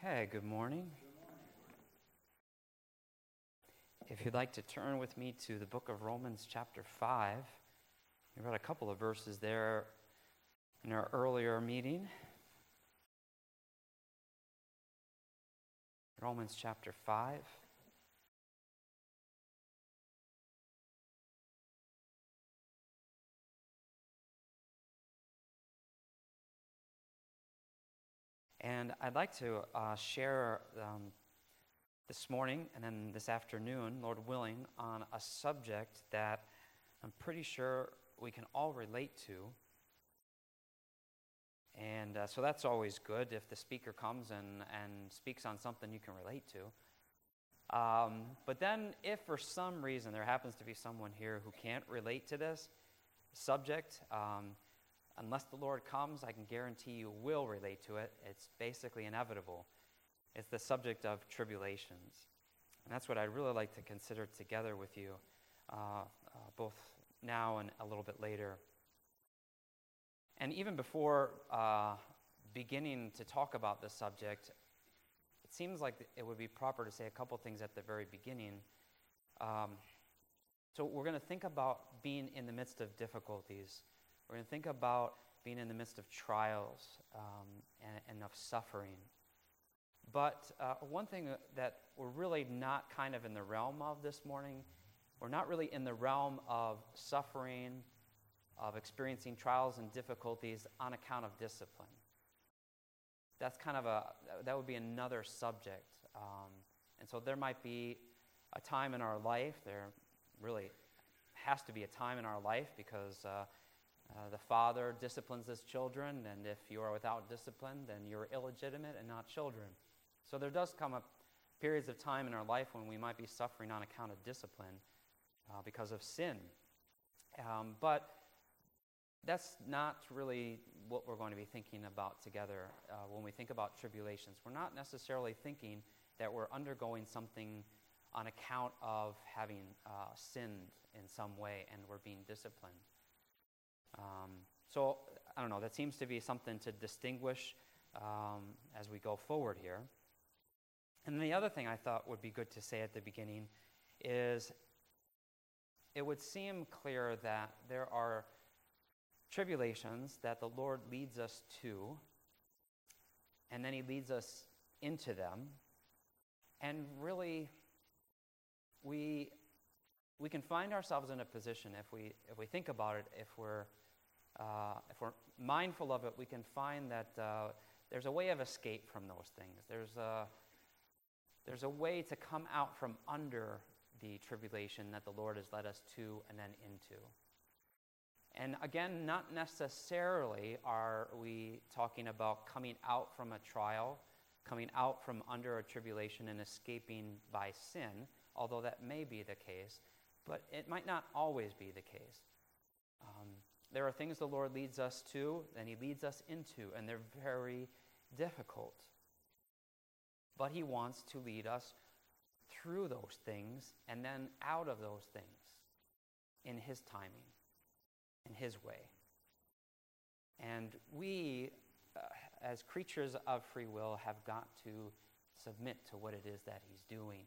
Okay, good morning. If you'd like to turn with me to the book of Romans chapter 5, we read a couple of verses there in our earlier meeting. Romans chapter 5. And I'd like to share this morning and then this afternoon, Lord willing, on a subject that I'm pretty sure we can all relate to. And so that's always good if the speaker comes and speaks on something you can relate to. But then if for some reason there happens to be someone here who can't relate to this subject, unless the Lord comes, I can guarantee you will relate to it. It's basically inevitable. It's the subject of tribulations. And that's what I'd really like to consider together with you, both now and a little bit later. And even before beginning to talk about this subject, it seems like it would be proper to say a couple things at the very beginning. So we're going to think about being in the midst of difficulties. We're going to think about being in the midst of trials and of suffering. But one thing that we're really not kind of in the realm of this morning, we're not really in the realm of suffering, of experiencing trials and difficulties on account of discipline. That's kind of that would be another subject. And so there might be a time in our life, there really has to be a time in our life because the father disciplines his children, and if you are without discipline, then you're illegitimate and not children. So there does come up periods of time in our life when we might be suffering on account of discipline because of sin. But that's not really what we're going to be thinking about together when we think about tribulations. We're not necessarily thinking that we're undergoing something on account of having sinned in some way and we're being disciplined. So, I don't know, that seems to be something to distinguish as we go forward here. And the other thing I thought would be good to say at the beginning is it would seem clear that there are tribulations that the Lord leads us to, and then He leads us into them. And really, we can find ourselves in a position, if we think about it, if we're mindful of it, we can find that there's a way of escape from those things. There's a way to come out from under the tribulation that the Lord has led us to and then into. And again, not necessarily are we talking about coming out from a trial, coming out from under a tribulation and escaping by sin, although that may be the case, but it might not always be the case. There are things the Lord leads us to, and He leads us into, and they're very difficult. But He wants to lead us through those things and then out of those things in His timing, in His way. And we, as creatures of free will, have got to submit to what it is that He's doing.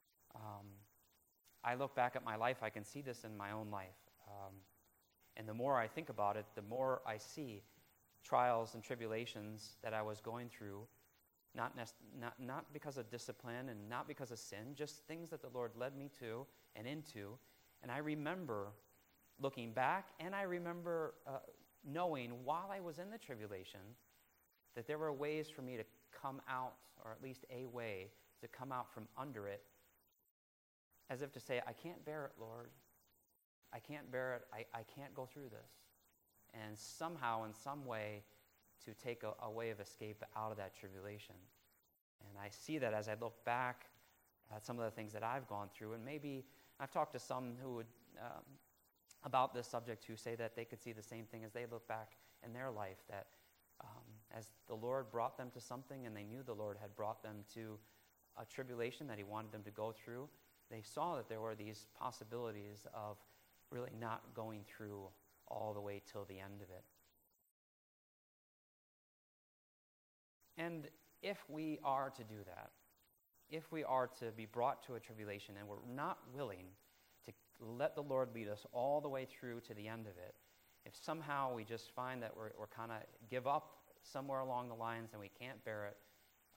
I look back at my life, I can see this in my own life. And the more I think about it, the more I see trials and tribulations that I was going through, not because of discipline and not because of sin, just things that the Lord led me to and into. And I remember looking back, and I remember knowing while I was in the tribulation that there were ways for me to come out, or at least a way to come out from under it, as if to say, I can't bear it, Lord. I can't bear it. I can't go through this. And somehow, in some way, to take a way of escape out of that tribulation. And I see that as I look back at some of the things that I've gone through, and maybe I've talked to some who would, about this subject, who say that they could see the same thing as they look back in their life, that as the Lord brought them to something and they knew the Lord had brought them to a tribulation that He wanted them to go through, they saw that there were these possibilities of really not going through all the way till the end of it. And if we are to do that, if we are to be brought to a tribulation and we're not willing to let the Lord lead us all the way through to the end of it, if somehow we just find that we're kind of give up somewhere along the lines and we can't bear it,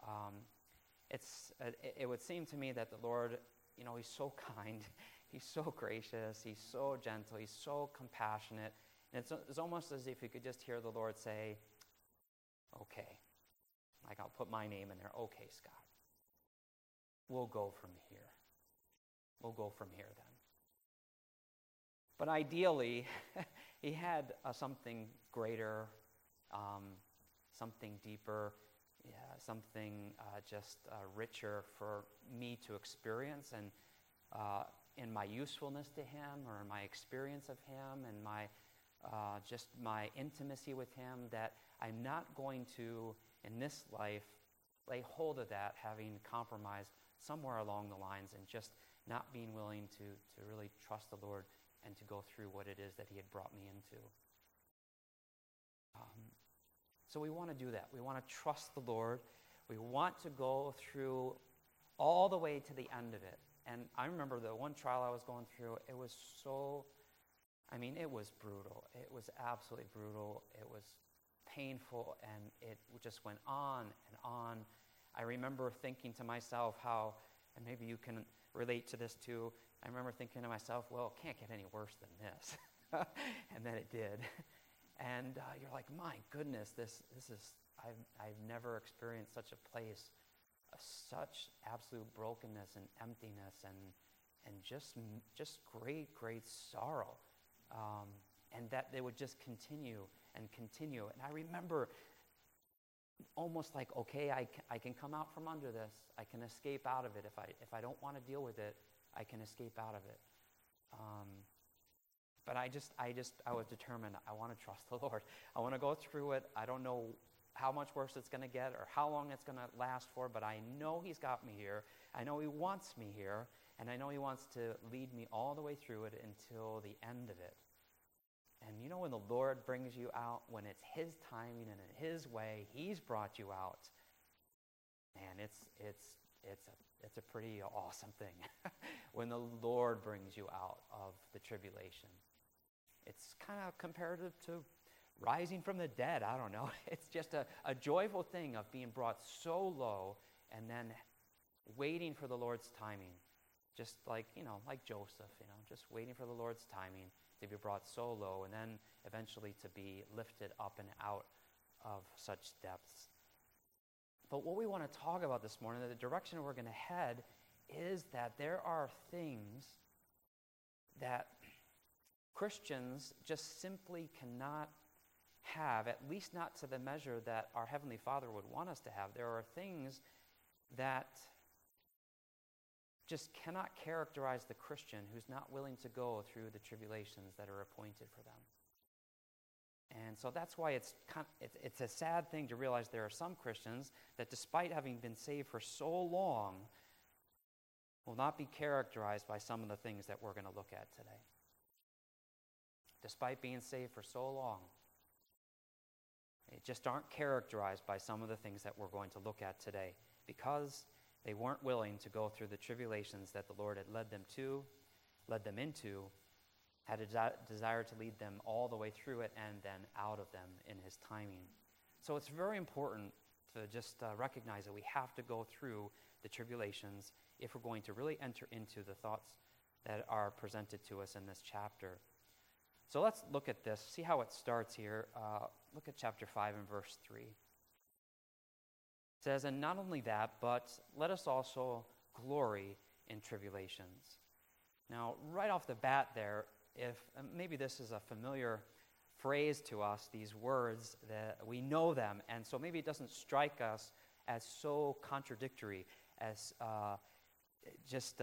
it would seem to me that the Lord, he's so kind, he's so gracious, he's so gentle, he's so compassionate, and it's almost as if you could just hear the Lord say, okay, like I'll put my name in there, okay, Scott, we'll go from here. We'll go from here then. But ideally, he had something greater, something deeper, something just richer for me to experience, and in my usefulness to him, or in my experience of him, and just my intimacy with him, that I'm not going to, in this life, lay hold of that, having compromised somewhere along the lines and just not being willing to really trust the Lord and to go through what it is that he had brought me into. So we want to do that. We want to trust the Lord. We want to go through all the way to the end of it. And I remember the one trial I was going through, it was it was brutal. It was absolutely brutal. It was painful, and it just went on and on. I remember thinking to myself how, and maybe you can relate to this too, I remember thinking to myself, well, it can't get any worse than this. And then it did. And you're like, my goodness, this is, I've never experienced such a place of such absolute brokenness and emptiness and just great sorrow. And that they would just continue and continue. And I remember almost like, okay, I can come out from under this. I can escape out of it. If I don't want to deal with it, I can escape out of it. But I was determined. I want to trust the Lord. I want to go through it. I don't know how much worse it's going to get or how long it's going to last for, but I know he's got me here. I know he wants me here, and I know he wants to lead me all the way through it until the end of it. And when the Lord brings you out, when it's his timing and in his way, he's brought you out, and it's a pretty awesome thing when the Lord brings you out of the tribulation. It's kind of comparative to rising from the dead. I don't know. It's just a joyful thing of being brought so low and then waiting for the Lord's timing. Just like Joseph, just waiting for the Lord's timing to be brought so low and then eventually to be lifted up and out of such depths. But what we want to talk about this morning, the direction we're going to head, is that there are things that Christians just simply cannot have, at least not to the measure that our Heavenly Father would want us to have. There are things that just cannot characterize the Christian who's not willing to go through the tribulations that are appointed for them. And so that's why it's a sad thing to realize there are some Christians that, despite having been saved for so long, will not be characterized by some of the things that we're going to look at today. Despite being saved for so long, they just aren't characterized by some of the things that we're going to look at today, because they weren't willing to go through the tribulations that the Lord had led them into, had a desire to lead them all the way through it and then out of them in his timing. So it's very important to just recognize that we have to go through the tribulations if we're going to really enter into the thoughts that are presented to us in this chapter. So let's look at this, see how it starts here. Look at chapter 5 and verse 3. It says, "And not only that, but let us also glory in tribulations." Now, right off the bat there, if maybe this is a familiar phrase to us, these words, that we know them, and so maybe it doesn't strike us as so contradictory, as just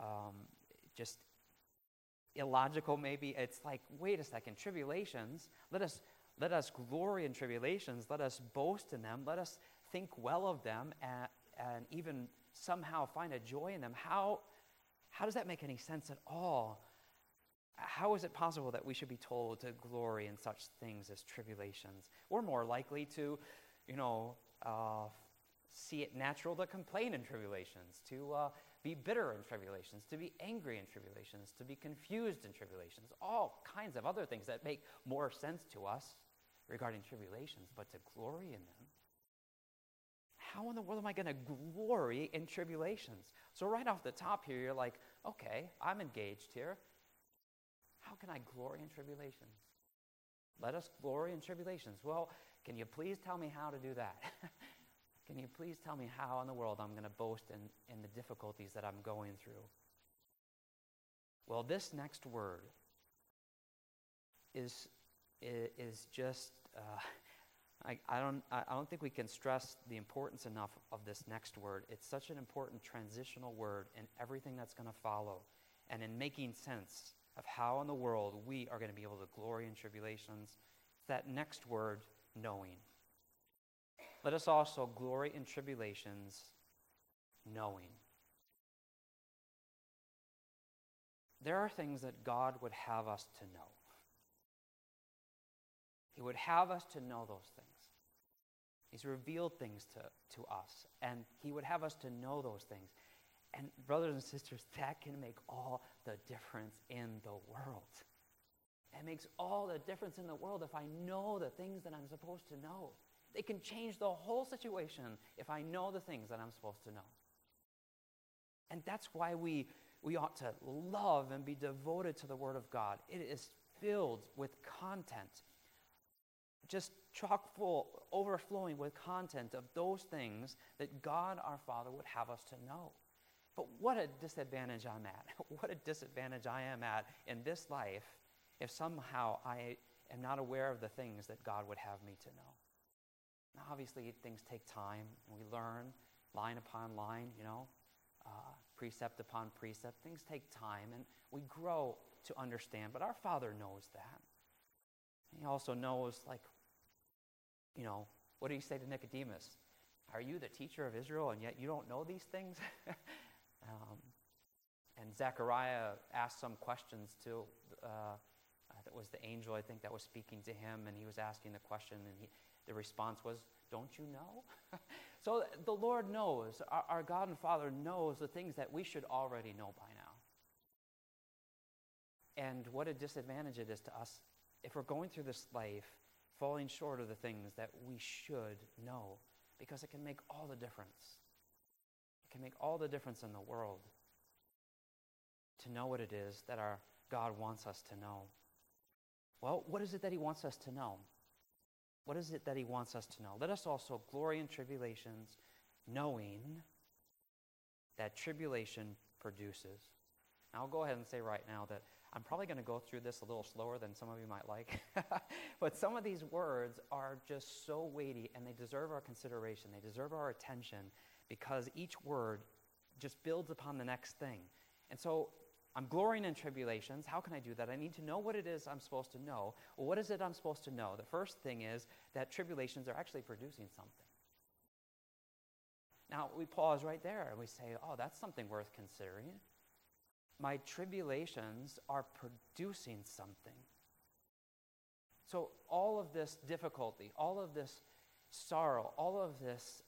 illogical maybe. It's like, wait a second, tribulations, let us glory in tribulations, let us boast in them, let us think well of them, and even somehow find a joy in them. How does that make any sense at all? How is it possible that we should be told to glory in such things as tribulations? We're more likely to, see it natural to complain in tribulations, to be bitter in tribulations, to be angry in tribulations, to be confused in tribulations, all kinds of other things that make more sense to us regarding tribulations, but to glory in them. How in the world am I going to glory in tribulations? So right off the top here, you're like, okay, I'm engaged here. How can I glory in tribulations? Let us glory in tribulations. Well, can you please tell me how to do that? Can you please tell me how in the world I'm going to boast in the difficulties that I'm going through? Well, this next word is just, I don't think we can stress the importance enough of this next word. It's such an important transitional word in everything that's going to follow, and in making sense of how in the world we are going to be able to glory in tribulations. It's that next word, knowing. Let us also glory in tribulations, knowing. There are things that God would have us to know. He would have us to know those things. He's revealed things to us, and He would have us to know those things. And brothers and sisters, that can make all the difference in the world. It makes all the difference in the world if I know the things that I'm supposed to know. They can change the whole situation if I know the things that I'm supposed to know. And that's why we ought to love and be devoted to the Word of God. It is filled with content, just chock full, overflowing with content of those things that God our Father would have us to know. But what a disadvantage I'm at. What a disadvantage I am at in this life if somehow I am not aware of the things that God would have me to know. Now, obviously, things take time, and we learn line upon line, precept upon precept. Things take time, and we grow to understand. But our Father knows that. He also knows, what did He say to Nicodemus? Are you the teacher of Israel, and yet you don't know these things? And Zechariah asked some questions to, that was the angel, I think, that was speaking to him, and he was asking the question, and the response was, don't you know? So the Lord knows, our God and Father knows the things that we should already know by now. And what a disadvantage it is to us if we're going through this life falling short of the things that we should know, because it can make all the difference. It can make all the difference in the world to know what it is that our God wants us to know. Well, what is it that He wants us to know? What is it that He wants us to know? Let us also glory in tribulations, knowing that tribulation produces. Now, I'll go ahead and say right now that I'm probably going to go through this a little slower than some of you might like. But some of these words are just so weighty, and they deserve our consideration. They deserve our attention, because each word just builds upon the next thing. And so I'm glorying in tribulations. How can I do that? I need to know what it is I'm supposed to know. Well, what is it I'm supposed to know? The first thing is that tribulations are actually producing something. Now, we pause right there and we say, oh, that's something worth considering. My tribulations are producing something. So all of this difficulty, all of this sorrow, all of this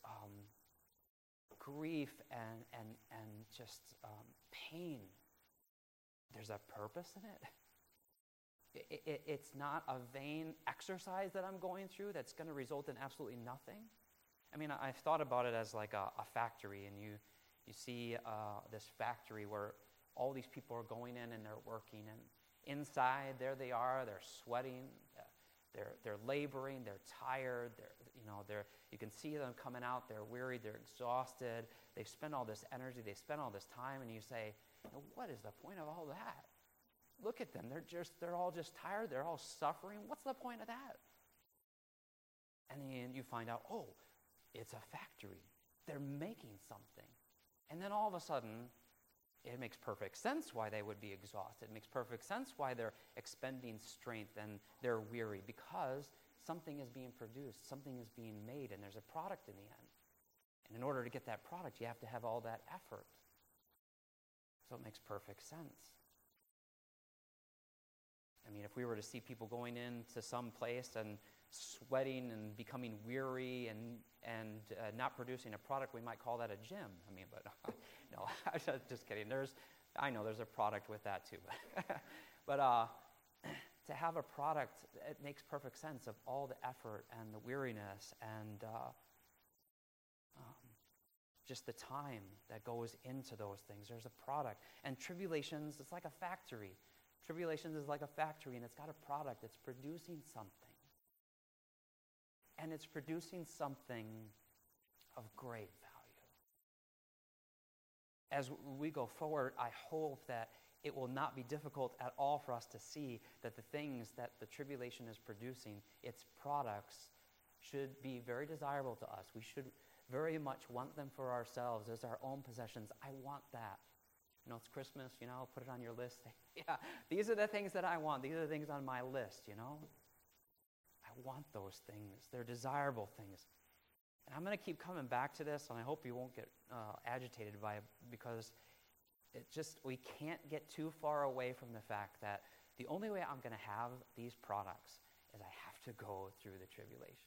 grief and just pain, there's a purpose in it. It's not a vain exercise that I'm going through that's going to result in absolutely nothing. I mean, I've thought about it as like a factory, and you see this factory where all these people are going in and they're working, and inside there they are, they're sweating, they're laboring, they're tired, you can see them coming out, they're weary, they're exhausted, they've spent all this energy, they've spent all this time, and you say, what is the point of all that? Look at them, they're all just tired, they're all suffering. What's the point of that? And then you find out, oh, it's a factory. They're making something. And then all of a sudden, it makes perfect sense why they would be exhausted. It makes perfect sense why they're expending strength and they're weary, because something is being produced, something is being made, and there's a product in the end. And in order to get that product, you have to have all that effort. So it makes perfect sense. I mean, if we were to see people going into some place and sweating and becoming weary and not producing a product, we might call that a gym. I mean, but no, I'm just kidding. I know there's a product with that too. But to have a product, it makes perfect sense of all the effort and the weariness and just the time that goes into those things. There's a product. And tribulations, it's like a factory. Tribulations is like a factory, and it's got a product. It's producing something. And it's producing something of great value. As we go forward, I hope that it will not be difficult at all for us to see that the things that the tribulation is producing, its products, should be very desirable to us. We should very much want them for ourselves as our own possessions. I want that. It's Christmas, put it on your list. Yeah, these are the things that I want. These are the things on my list, I want those things. They're desirable things. And I'm going to keep coming back to this, and I hope you won't get agitated by it, because we can't get too far away from the fact that the only way I'm going to have these products is I have to go through the tribulation.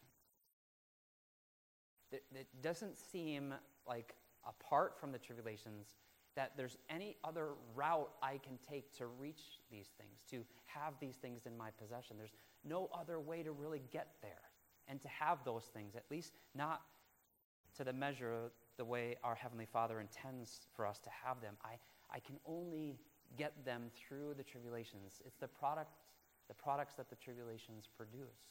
It doesn't seem like, apart from the tribulations, that there's any other route I can take to reach these things, to have these things in my possession. There's no other way to really get there and to have those things, at least not to the measure the way our Heavenly Father intends for us to have them. I can only get them through the tribulations. It's the products that the tribulations produce.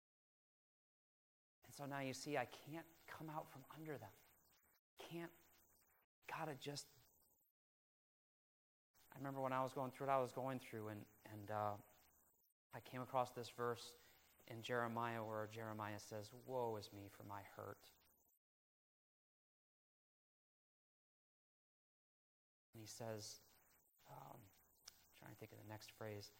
And so now you see, I can't come out from under them. I remember when I was going through what I was going through, and I came across this verse in Jeremiah where Jeremiah says, "Woe is me for my hurt." And he says, trying to think of the next phrase,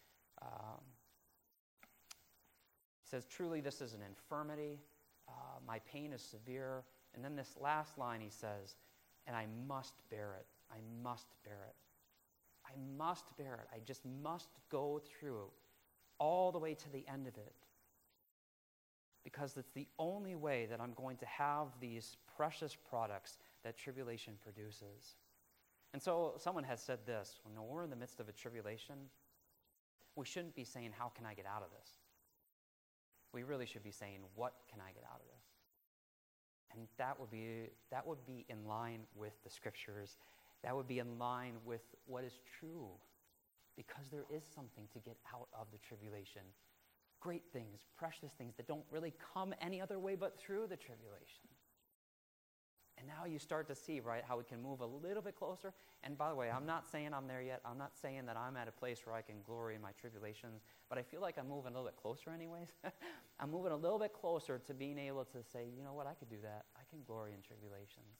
he says, "Truly this is an infirmity. My pain is severe." And then this last line he says, "And I must bear it. I must bear it. I must bear it. I just must go through all the way to the end of it. Because it's the only way that I'm going to have these precious products that tribulation produces." And so someone has said this: when we're in the midst of a tribulation, we shouldn't be saying, "How can I get out of this?" We really should be saying, "What can I get out of this?" And that would be in line with the Scriptures. That would be in line with what is true, because there is something to get out of the tribulation. Great things, precious things that don't really come any other way but through the tribulation. And now you start to see, right, how we can move a little bit closer. And by the way, I'm not saying I'm there yet. I'm not saying that I'm at a place where I can glory in my tribulations, but I feel like I'm moving a little bit closer anyways. I'm moving a little bit closer to being able to say, you know what, I could do that. I can glory in tribulations.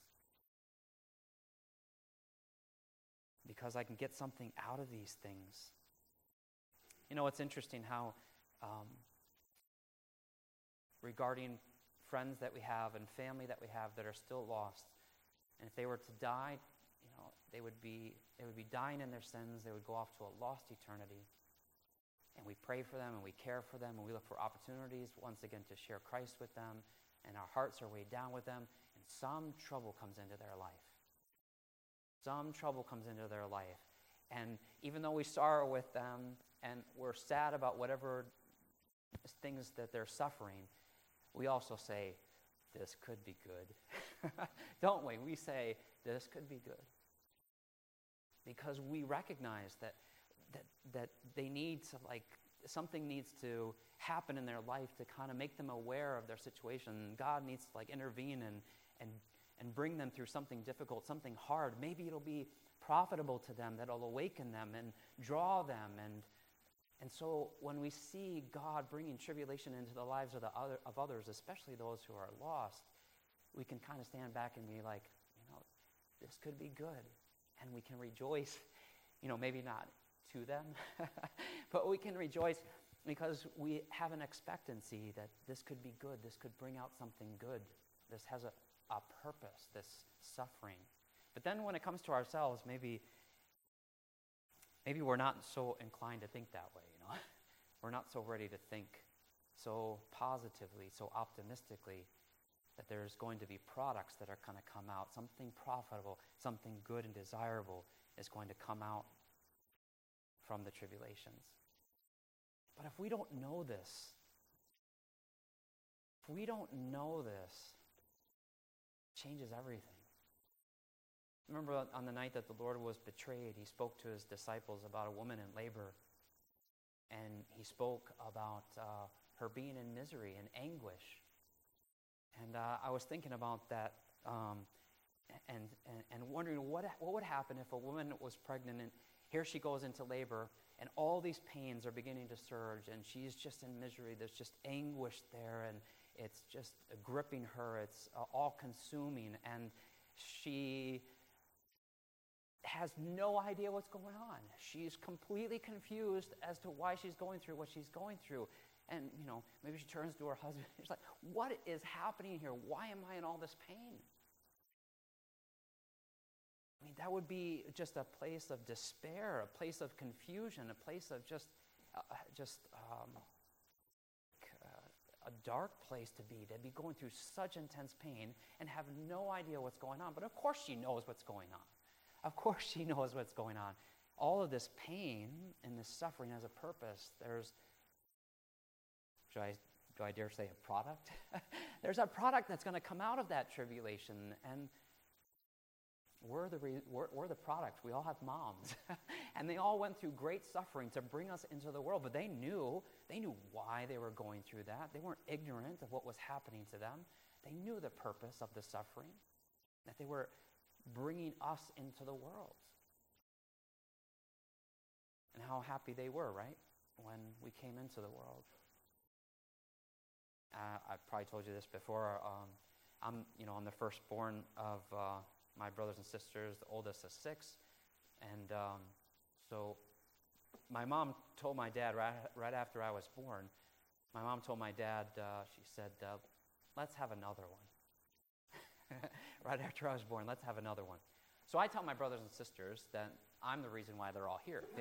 Because I can get something out of these things. It's interesting how regarding friends that we have and family that we have that are still lost, and if they were to die, they would be dying in their sins. They would go off to a lost eternity. And we pray for them and we care for them and we look for opportunities once again to share Christ with them, and our hearts are weighed down with them, and some trouble comes into their life. Some trouble comes into their life. And even though we sorrow with them and we're sad about whatever things that they're suffering, we also say, this could be good. Don't we? We say, this could be good. Because we recognize that they need to, something needs to happen in their life to kind of make them aware of their situation. God needs to intervene and bring them through something difficult, something hard. Maybe it'll be profitable to them, that'll awaken them and draw them. And so when we see God bringing tribulation into the lives of others, especially those who are lost, we can kind of stand back and be like, this could be good. And we can rejoice, maybe not to them, but we can rejoice because we have an expectancy that this could be good. This could bring out something good. This has a purpose, this suffering. But then when it comes to ourselves, maybe we're not so inclined to think that way, We're not so ready to think so positively, so optimistically, that there's going to be products that are going to come out, something profitable, something good and desirable is going to come out from the tribulations. But if we don't know this, it changes everything. Remember on the night that the Lord was betrayed, he spoke to his disciples about a woman in labor. And he spoke about her being in misery and anguish. And I was thinking about that and wondering what would happen if a woman was pregnant and here she goes into labor and all these pains are beginning to surge and she's just in misery. There's just anguish there and it's just gripping her. It's all consuming and she has no idea what's going on. She's completely confused as to why she's going through what she's going through. And, maybe she turns to her husband. She's like, what is happening here? Why am I in all this pain? I mean, that would be just a place of despair, a place of confusion, a place of just a dark place to be going through such intense pain and have no idea what's going on. But of course she knows what's going on. Of course she knows what's going on. All of this pain and this suffering has a purpose. There's, do I dare say a product? There's a product that's going to come out of that tribulation, and we're the product. We all have moms, and they all went through great suffering to bring us into the world, but they knew why they were going through that. They weren't ignorant of what was happening to them. They knew the purpose of the suffering, that they were bringing us into the world. And how happy they were, right, when we came into the world. I've probably told you this before. I'm the firstborn of my brothers and sisters, the oldest of 6, and so my mom told my dad right after I was born. My mom told my dad, she said, "Let's have another one." Right after I was born, let's have another one. So I tell my brothers and sisters that I'm the reason why they're all here.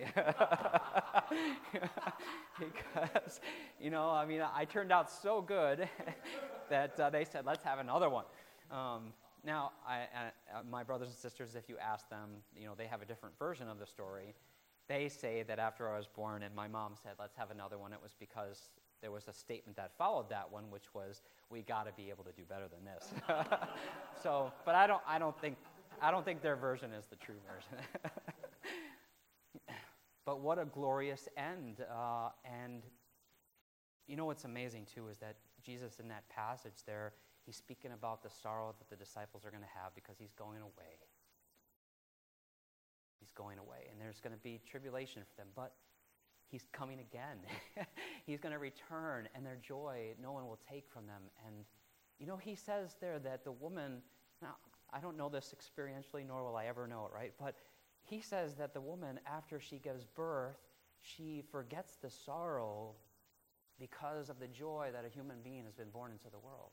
Because, I turned out so good that they said, let's have another one. Now, my brothers and sisters, if you ask them, they have a different version of the story. They say that after I was born and my mom said, let's have another one, it was because there was a statement that followed that one, which was, we got to be able to do better than this. So, but I don't think their version is the true version. But what a glorious end. And what's amazing too is that Jesus in that passage there, he's speaking about the sorrow that the disciples are going to have because he's going away. He's going away, and there's going to be tribulation for them, but he's coming again. He's going to return, and their joy no one will take from them. And, he says there that the woman, now, I don't know this experientially, nor will I ever know it, right? But he says that the woman, after she gives birth, she forgets the sorrow because of the joy that a human being has been born into the world.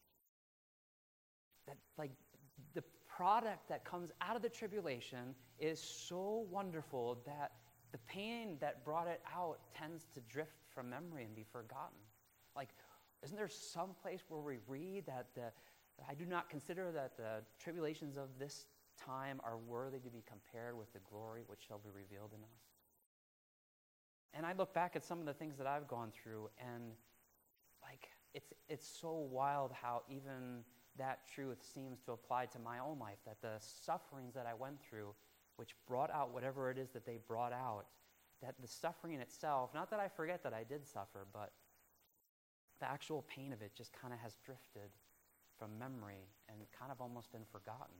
That, the product that comes out of the tribulation is so wonderful that the pain that brought it out tends to drift from memory and be forgotten. Isn't there some place where we read that I do not consider that the tribulations of this time are worthy to be compared with the glory which shall be revealed in us? And I look back at some of the things that I've gone through, and it's so wild how even that truth seems to apply to my own life, that the sufferings that I went through, which brought out whatever it is that they brought out, that the suffering itself, not that I forget that I did suffer, but the actual pain of it just kind of has drifted from memory and kind of almost been forgotten.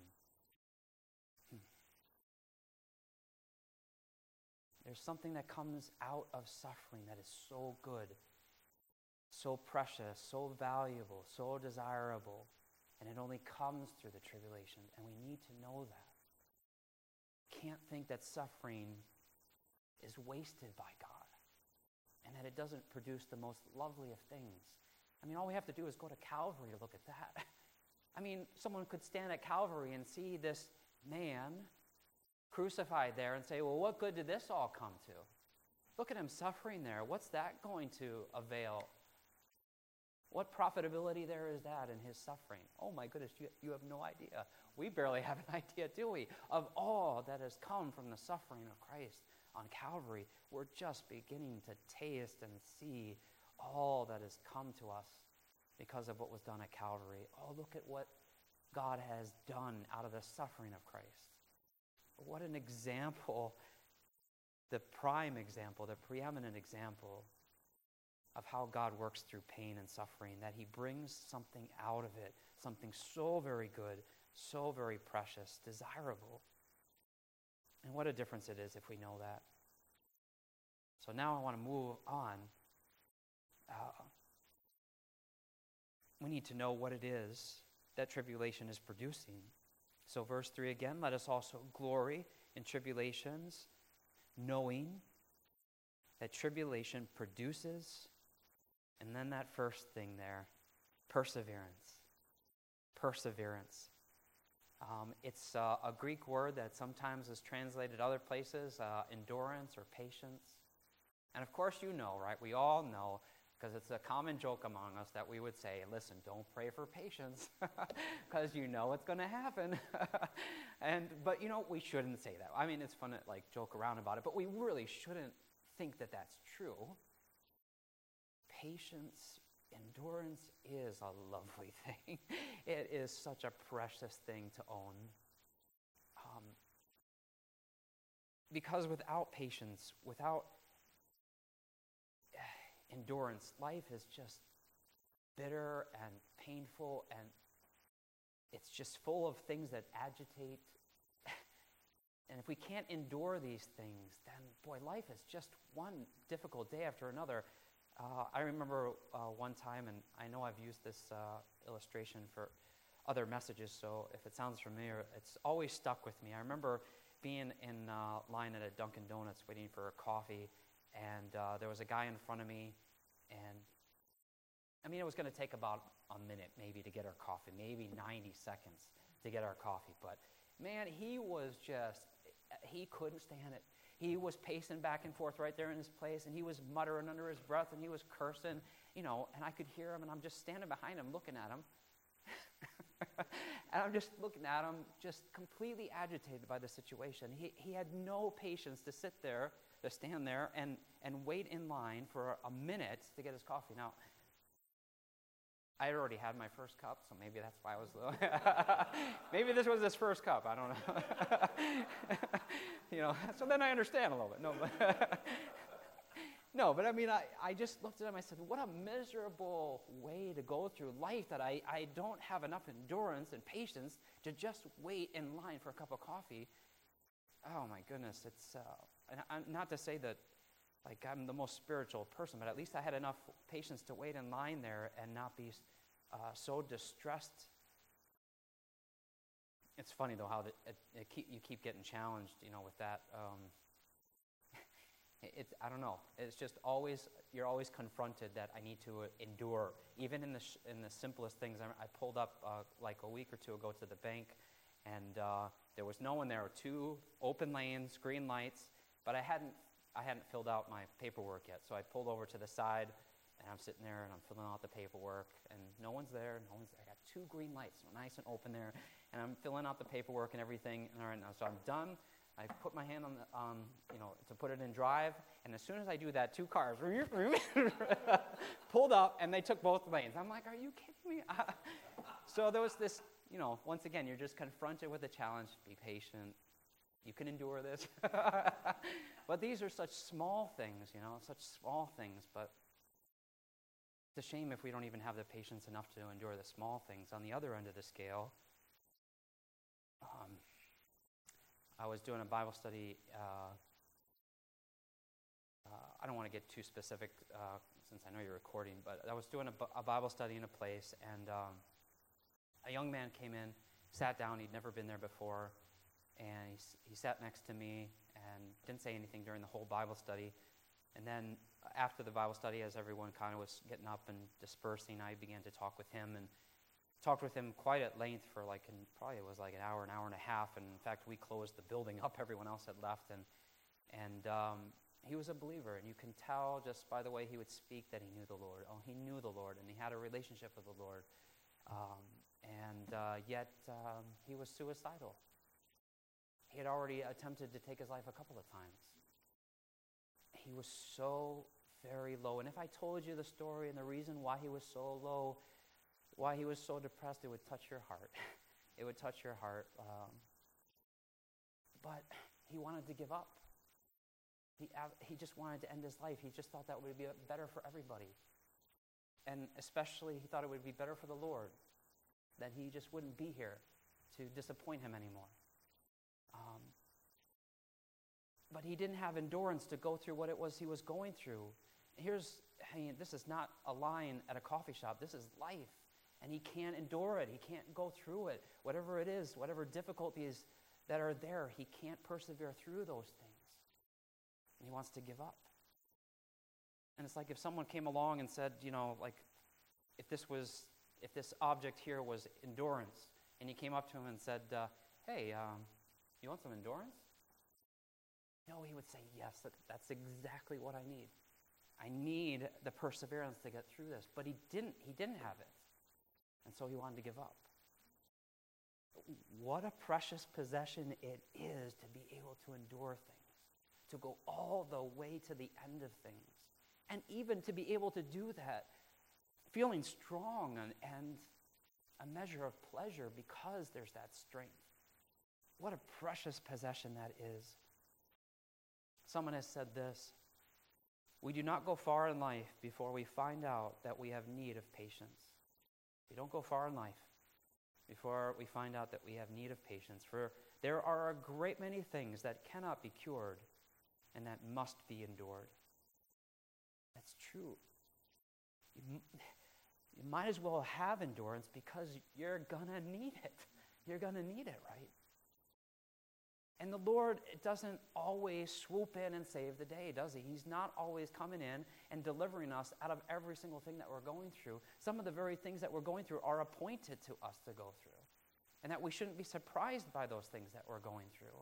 There's something that comes out of suffering that is so good, so precious, so valuable, so desirable, and it only comes through the tribulation, and we need to know that. Can't think that suffering is wasted by God, and that it doesn't produce the most lovely of things. All we have to do is go to Calvary to look at that. Someone could stand at Calvary and see this man crucified there and say, well, what good did this all come to? Look at him suffering there. What's that going to avail What profitability there is that in his suffering? Oh my goodness, you have no idea. We barely have an idea, do we, of all that has come from the suffering of Christ on Calvary. We're just beginning to taste and see all that has come to us because of what was done at Calvary. Oh, look at what God has done out of the suffering of Christ. What an example, the prime example, the preeminent example of how God works through pain and suffering, that he brings something out of it, something so very good, so very precious, desirable. And what a difference it is if we know that. So now I want to move on. We need to know what it is that tribulation is producing. So verse 3 again, let us also glory in tribulations, knowing that tribulation produces, and then that first thing there, perseverance. Perseverance. It's a Greek word that sometimes is translated other places, endurance or patience. And of course you know, right? We all know, because it's a common joke among us that we would say, listen, don't pray for patience, because you know it's going to happen. But we shouldn't say that. I mean, it's fun to joke around about it, but we really shouldn't think that that's true. Patience, endurance is a lovely thing. It is such a precious thing to own. Because without patience, without endurance, life is just bitter and painful, and it's just full of things that agitate. And if we can't endure these things, then boy, life is just one difficult day after another. I remember one time, and I know I've used this illustration for other messages, so if it sounds familiar, it's always stuck with me. I remember being in line at a Dunkin' Donuts waiting for a coffee, and there was a guy in front of me, and I mean, it was going to take about a minute maybe to get our coffee, maybe 90 seconds to get our coffee, but man, he couldn't stand it. He was pacing back and forth right there in his place, and he was muttering under his breath, and he was cursing, and I could hear him, and I'm just standing behind him looking at him. And I'm just looking at him, just completely agitated by the situation. He had no patience to sit there, to stand there, and wait in line for a minute to get his coffee. Now, I had already had my first cup, so maybe that's why I was maybe this was his first cup, I don't know. So then I understand a little bit. No, but I mean, I just looked at him, I said, what a miserable way to go through life, that I don't have enough endurance and patience to just wait in line for a cup of coffee. Oh my goodness, it's, not to say that I'm the most spiritual person, but at least I had enough patience to wait in line there and not be so distressed. It's funny though how you keep getting challenged, with that. I don't know. It's just you're always confronted that I need to endure, even in the simplest things. I pulled up a week or two ago to the bank, and there was no one there. 2 open lanes, green lights, but I hadn't filled out my paperwork yet. So I pulled over to the side, and I'm sitting there, and I'm filling out the paperwork, and no one's there. I got 2 green lights, nice and open there, and I'm filling out the paperwork and everything. And all right, now, so I'm done. I put my hand on to put it in drive, and as soon as I do that, 2 cars pulled up, and they took both lanes. I'm like, are you kidding me? So there was this, once again, you're just confronted with a challenge. Be patient. You can endure this. But these are such small things, such small things, but it's a shame if we don't even have the patience enough to endure the small things. On the other end of the scale, I was doing a Bible study. I don't want to get too specific since I know you're recording, but I was doing a Bible study in a place, and a young man came in, sat down. He'd never been there before, and he sat next to me and didn't say anything during the whole Bible study. And then after the Bible study, as everyone kind of was getting up and dispersing, I began to talk with him, and talked with him quite at length for probably it was an hour and a half. And in fact, we closed the building up. Everyone else had left, and He was a believer, and you can tell just by the way he would speak that he knew the Lord. Oh, he knew the Lord, and he had a relationship with the Lord. Yet he was suicidal. He had already attempted to take his life a couple of times. He was so very low. And if I told you the story and the reason why he was so low, why he was so depressed, it would touch your heart. It would touch your heart. But he wanted to give up. He just wanted to end his life. He just thought that would be better for everybody. And especially he thought it would be better for the Lord, that he just wouldn't be here to disappoint him anymore. But he didn't have endurance to go through what it was he was going through. This is not a line at a coffee shop. This is life. And he can't endure it. He can't go through it. Whatever it is, whatever difficulties that are there, he can't persevere through those things. And he wants to give up. And it's like if someone came along and said, if this object here was endurance, and you came up to him and said, hey, you want some endurance? No, he would say, yes, that's exactly what I need. I need the perseverance to get through this. But he didn't have it. And so he wanted to give up. What a precious possession it is to be able to endure things, to go all the way to the end of things, and even to be able to do that feeling strong and a measure of pleasure because there's that strength. What a precious possession that is. Someone has said this: we do not go far in life before we find out that we have need of patience. We don't go far in life before we find out that we have need of patience. For there are a great many things that cannot be cured and that must be endured. That's true. You might as well have endurance because you're going to need it. You're going to need it, right? And the Lord doesn't always swoop in and save the day, does he? He's not always coming in and delivering us out of every single thing that we're going through. Some of the very things that we're going through are appointed to us to go through, and that we shouldn't be surprised by those things that we're going through.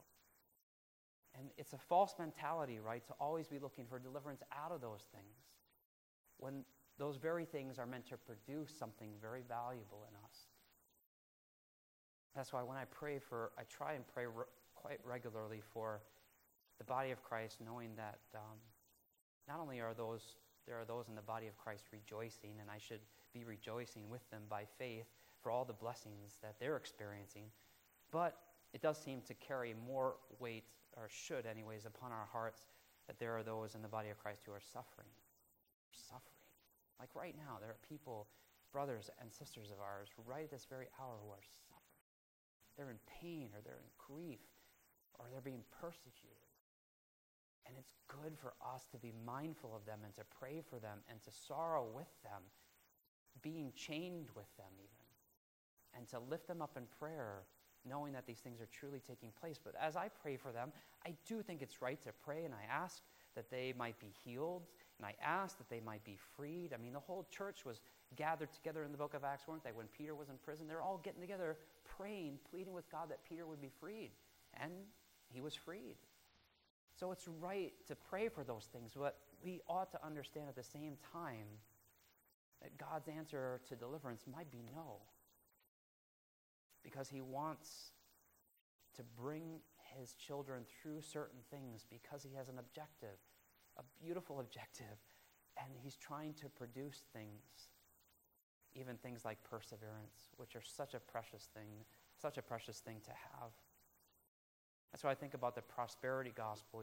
And it's a false mentality, right, to always be looking for deliverance out of those things when those very things are meant to produce something very valuable in us. That's why when I try and pray quite regularly for the body of Christ, knowing that not only there are those in the body of Christ rejoicing, and I should be rejoicing with them by faith for all the blessings that they're experiencing, but it does seem to carry more weight, or should anyways, upon our hearts that there are those in the body of Christ who are suffering. Like right now, there are people, brothers and sisters of ours, right at this very hour who are suffering. They're in pain, or they're in grief, or they're being persecuted. And it's good for us to be mindful of them and to pray for them and to sorrow with them, being chained with them even, and to lift them up in prayer, knowing that these things are truly taking place. But as I pray for them, I do think it's right to pray, and I ask that they might be healed, and I ask that they might be freed. I mean, the whole church was gathered together in the book of Acts, weren't they? When Peter was in prison, they're all getting together, praying, pleading with God that Peter would be freed. And he was freed. So it's right to pray for those things, but we ought to understand at the same time that God's answer to deliverance might be no. Because he wants to bring his children through certain things because he has an objective, a beautiful objective, and he's trying to produce things, even things like perseverance, which are such a precious thing to have. That's why I think about the prosperity gospel,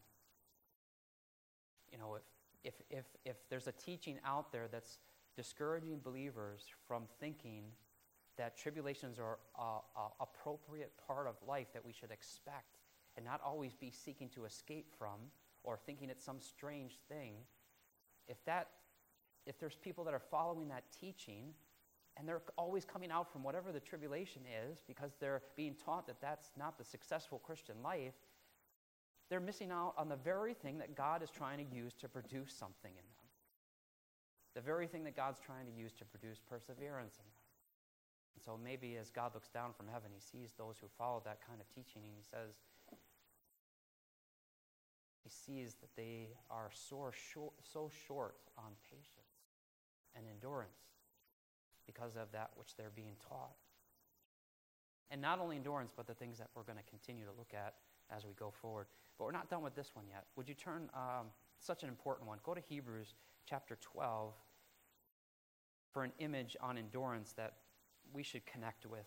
if there's a teaching out there that's discouraging believers from thinking that tribulations are an appropriate part of life that we should expect and not always be seeking to escape from or thinking it's some strange thing, if there's people that are following that teaching and they're always coming out from whatever the tribulation is because they're being taught that that's not the successful Christian life, they're missing out on the very thing that God is trying to use to produce something in them. The very thing that God's trying to use to produce perseverance in them. And so maybe as God looks down from heaven, he sees those who follow that kind of teaching, and he sees that they are so short on patience and endurance because of that which they're being taught. And not only endurance, but the things that we're going to continue to look at as we go forward. But we're not done with this one yet. Would you turn, such an important one, go to Hebrews chapter 12 for an image on endurance that we should connect with.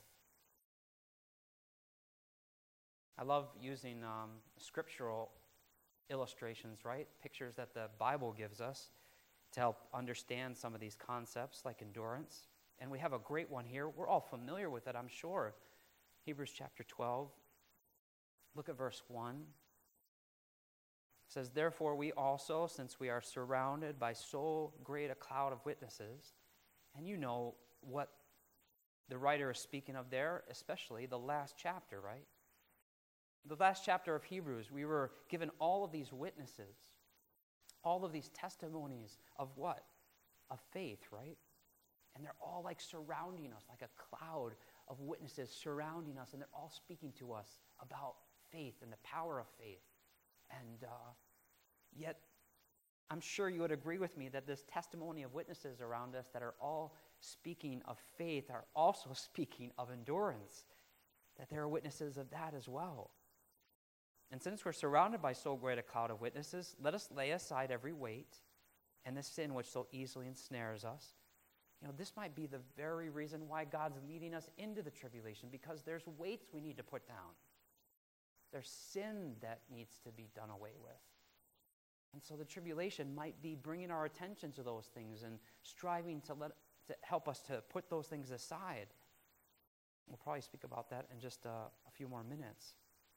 I love using scriptural illustrations, right? Pictures that the Bible gives us to help understand some of these concepts like endurance. And we have a great one here. We're all familiar with it, I'm sure. Hebrews chapter 12. Look at verse 1. It says, "Therefore we also, since we are surrounded by so great a cloud of witnesses," and you know what the writer is speaking of there, especially the last chapter, right? The last chapter of Hebrews, we were given all of these witnesses, all of these testimonies of what? Of faith, right? And they're all like surrounding us, like a cloud of witnesses surrounding us, and they're all speaking to us about faith and the power of faith. And yet, I'm sure you would agree with me that this testimony of witnesses around us that are all speaking of faith are also speaking of endurance, that there are witnesses of that as well. And since we're surrounded by so great a cloud of witnesses, let us lay aside every weight and the sin which so easily ensnares us. You know, this might be the very reason why God's leading us into the tribulation, because there's weights we need to put down. There's sin that needs to be done away with. And so the tribulation might be bringing our attention to those things and striving to help us to put those things aside. We'll probably speak about that in just a few more minutes.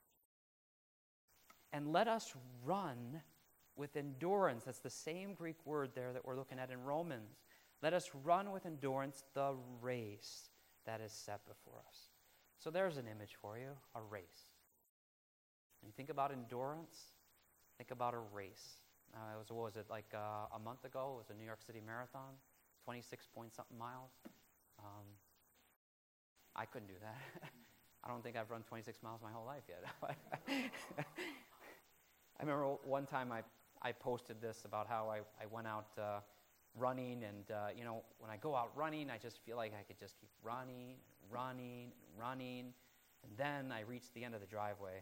And let us run with endurance. That's the same Greek word there that we're looking at in Romans. Let us run with endurance the race that is set before us. So there's an image for you, a race. When you think about endurance, think about a race. What was it, like a month ago? It was a New York City Marathon, 26-point-something miles. I couldn't do that. I don't think I've run 26 miles my whole life yet. I remember one time I posted this about how I went out running, and when I go out running, I just feel like I could just keep running, and then I reach the end of the driveway.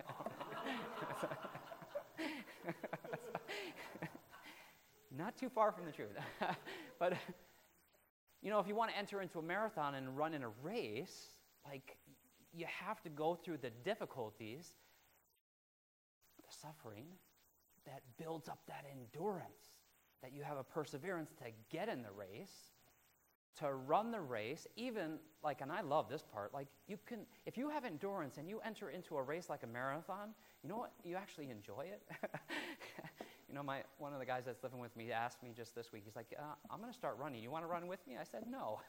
Not too far from the truth. But, if you want to enter into a marathon and run in a race, like, you have to go through the difficulties, the suffering that builds up that endurance, that you have a perseverance to get in the race, to run the race, even, like, and I love this part, like, you can, if you have endurance and you enter into a race like a marathon, you know what, you actually enjoy it. One of the guys that's living with me asked me just this week, he's like, I'm going to start running. You want to run with me? I said, no.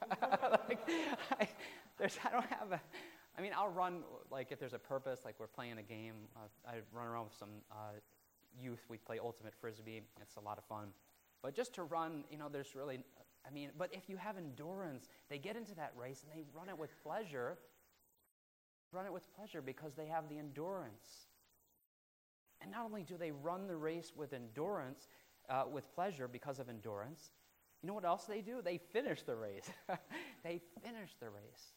I'll run, like, if there's a purpose, like we're playing a game. I run around with some youth. We play Ultimate Frisbee. It's a lot of fun. But just to run, there's really, but if you have endurance, they get into that race and they run it with pleasure. Run it with pleasure because they have the endurance. And not only do they run the race with endurance, with pleasure because of endurance, you know what else they do? They finish the race. They finish the race.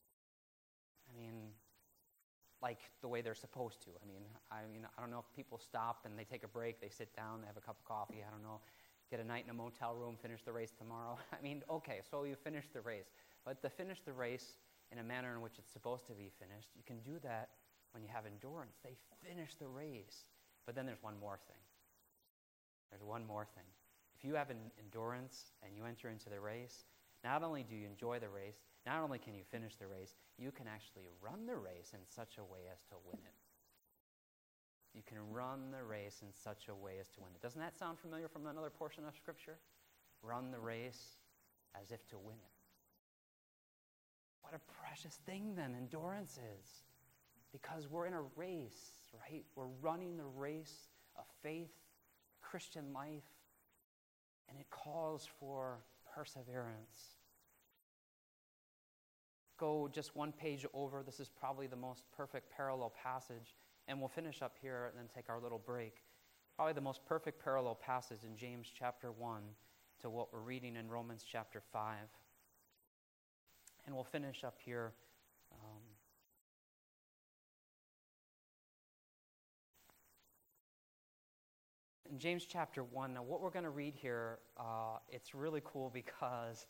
Like the way they're supposed to. I don't know if people stop and they take a break, they sit down, they have a cup of coffee, I don't know, get a night in a motel room, finish the race tomorrow. Okay, so you finish the race. But to finish the race in a manner in which it's supposed to be finished, you can do that when you have endurance. They finish the race. But then there's one more thing. There's one more thing. If you have an endurance and you enter into the race, not only do you enjoy the race, not only can you finish the race, you can actually run the race in such a way as to win it. You can run the race in such a way as to win it. Doesn't that sound familiar from another portion of Scripture? Run the race as if to win it. What a precious thing then endurance is. Because we're in a race, right? We're running the race of faith, Christian life, and it calls for perseverance. Go just one page over. This is probably the most perfect parallel passage, and we'll finish up here and then take our little break. Probably the most perfect parallel passage in James chapter 1 to what we're reading in Romans chapter 5. And we'll finish up here. In James chapter 1, now what we're going to read here, it's really cool because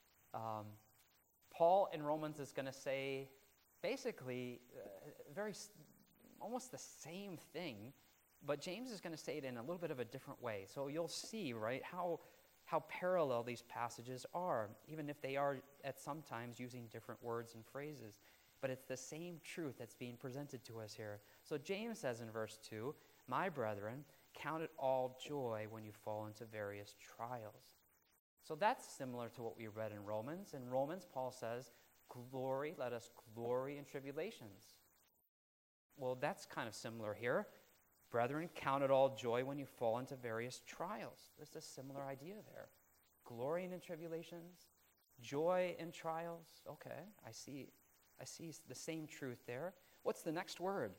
Paul in Romans is going to say basically almost the same thing, but James is going to say it in a little bit of a different way. So you'll see, right, how parallel these passages are, even if they are at sometimes using different words and phrases. But it's the same truth that's being presented to us here. So James says in verse 2, "My brethren, count it all joy when you fall into various trials." So that's similar to what we read in Romans. In Romans, Paul says, let us glory in tribulations. Well, that's kind of similar here. Brethren, count it all joy when you fall into various trials. There's a similar idea there. Glorying in tribulations, joy in trials. Okay, I see the same truth there. What's the next word?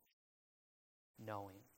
Knowing.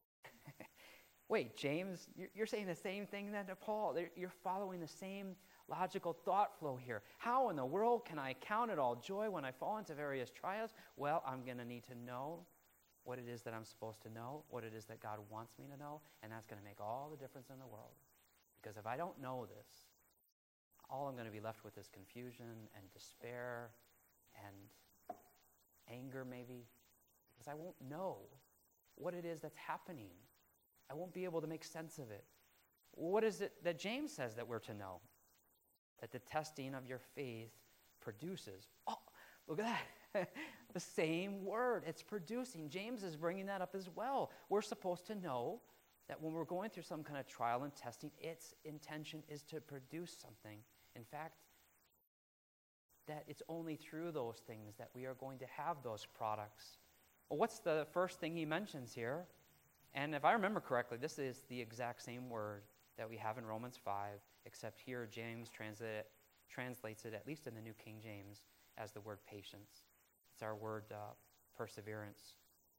Wait, James, you're saying the same thing then to Paul. You're following the same logical thought flow here. How in the world can I count it all joy when I fall into various trials? Well, I'm going to need to know what it is that I'm supposed to know, what it is that God wants me to know, and that's going to make all the difference in the world. Because if I don't know this, all I'm going to be left with is confusion and despair and anger maybe, because I won't know what it is that's happening. I won't be able to make sense of it. What is it that James says that we're to know? That the testing of your faith produces. Oh, look at that. The same word. It's producing. James is bringing that up as well. We're supposed to know that when we're going through some kind of trial and testing, its intention is to produce something. In fact, that it's only through those things that we are going to have those products. Well, what's the first thing he mentions here? And if I remember correctly, this is the exact same word that we have in Romans 5, except here James translates it, at least in the New King James, as the word patience. It's our word perseverance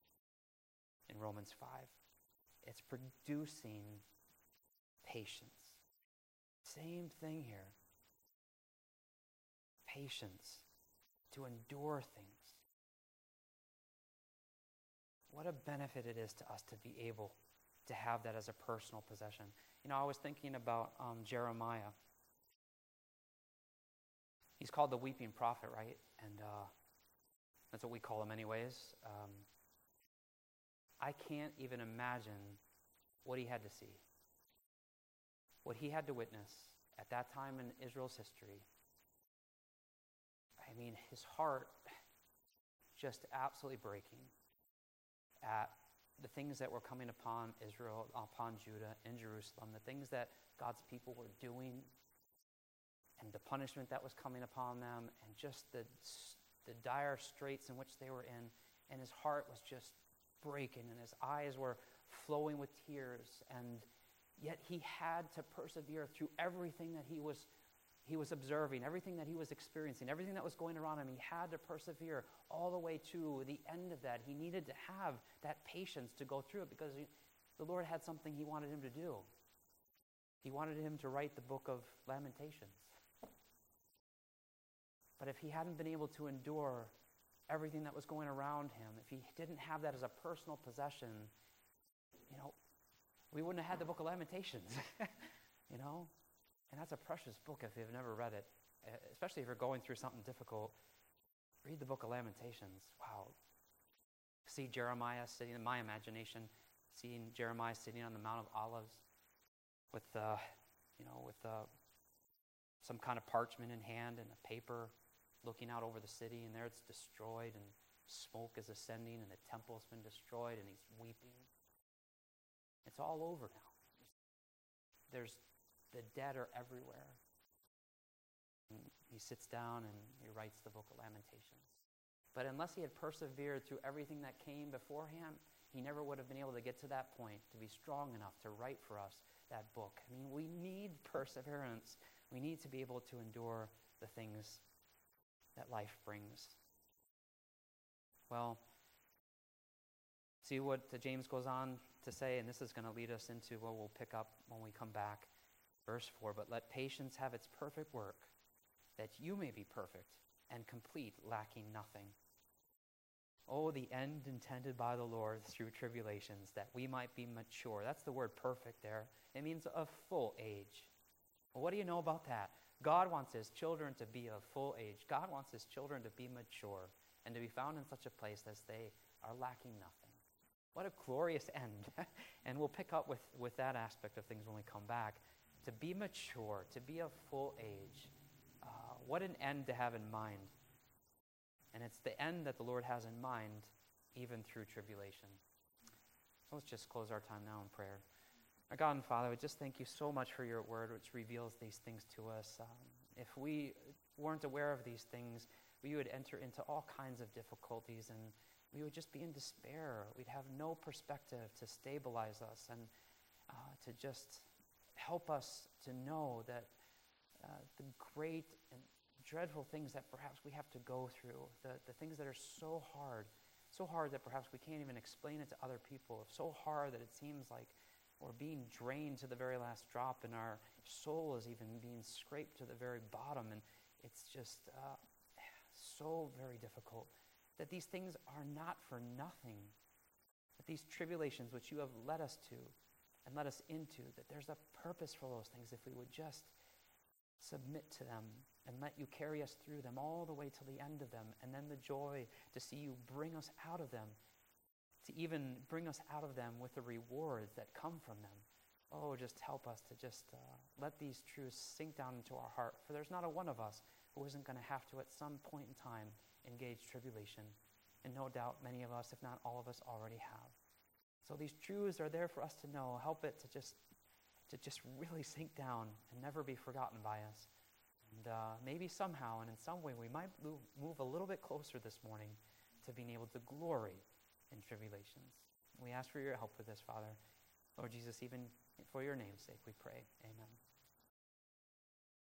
in Romans 5. It's producing patience. Same thing here. Patience to endure things. What a benefit it is to us to be able to have that as a personal possession. You know, I was thinking about Jeremiah. He's called the weeping prophet, right? And that's what we call him anyways. I can't even imagine what he had to see, what he had to witness at that time in Israel's history. I mean, his heart just absolutely breaking at the things that were coming upon Israel, upon Judah, in Jerusalem, the things that God's people were doing, and the punishment that was coming upon them, and just the dire straits in which they were in. And his heart was just breaking, and his eyes were flowing with tears, and yet he had to persevere through everything that he was observing, everything that he was experiencing, everything that was going around him. He had to persevere all the way to the end of that. He needed to have that patience to go through it because the Lord had something he wanted him to do. He wanted him to write the book of Lamentations. But if he hadn't been able to endure everything that was going around him, if he didn't have that as a personal possession, we wouldn't have had the book of Lamentations, And that's a precious book if you've never read it, especially if you're going through something difficult. Read the book of Lamentations. Wow. See Jeremiah sitting, in my imagination, seeing Jeremiah sitting on the Mount of Olives with some kind of parchment in hand and a paper looking out over the city, and there it's destroyed, and smoke is ascending, and the temple's been destroyed, and he's weeping. It's all over now. The dead are everywhere. And he sits down and he writes the book of Lamentations. But unless he had persevered through everything that came beforehand, he never would have been able to get to that point, to be strong enough to write for us that book. I mean, we need perseverance. We need to be able to endure the things that life brings. Well, see what James goes on to say, and this is going to lead us into what we'll pick up when we come back, verse 4, but let patience have its perfect work, that you may be perfect and complete, lacking nothing. Oh, the end intended by the Lord through tribulations, that we might be mature. That's the word perfect there. It means of full age. Well, what do you know about that? God wants his children to be of full age. God wants his children to be mature and to be found in such a place as they are lacking nothing. What a glorious end. And we'll pick up with that aspect of things when we come back. To be mature, to be of full age. What an end to have in mind. And it's the end that the Lord has in mind, even through tribulation. So let's just close our time now in prayer. Our God and Father, we just thank you so much for your word, which reveals these things to us. If we weren't aware of these things, we would enter into all kinds of difficulties, and we would just be in despair. We'd have no perspective to stabilize us and to just help us to know that the great and dreadful things that perhaps we have to go through, the things that are so hard that perhaps we can't even explain it to other people, so hard that it seems like we're being drained to the very last drop and our soul is even being scraped to the very bottom, and it's just so very difficult, that these things are not for nothing, that these tribulations which you have led us to and led us into, that there's a purpose for those things if we would just submit to them and let you carry us through them all the way to the end of them, and then the joy to see you bring us out of them, to even bring us out of them with the rewards that come from them. Oh, just help us to just let these truths sink down into our heart, for there's not a one of us who isn't going to have to at some point in time engage tribulation, and no doubt many of us, if not all of us, already have. So these truths are there for us to know. Help it to just really sink down and never be forgotten by us. And maybe somehow and in some way we might move a little bit closer this morning to being able to glory in tribulations. We ask for your help with this, Father. Lord Jesus, even for your name's sake, we pray. Amen.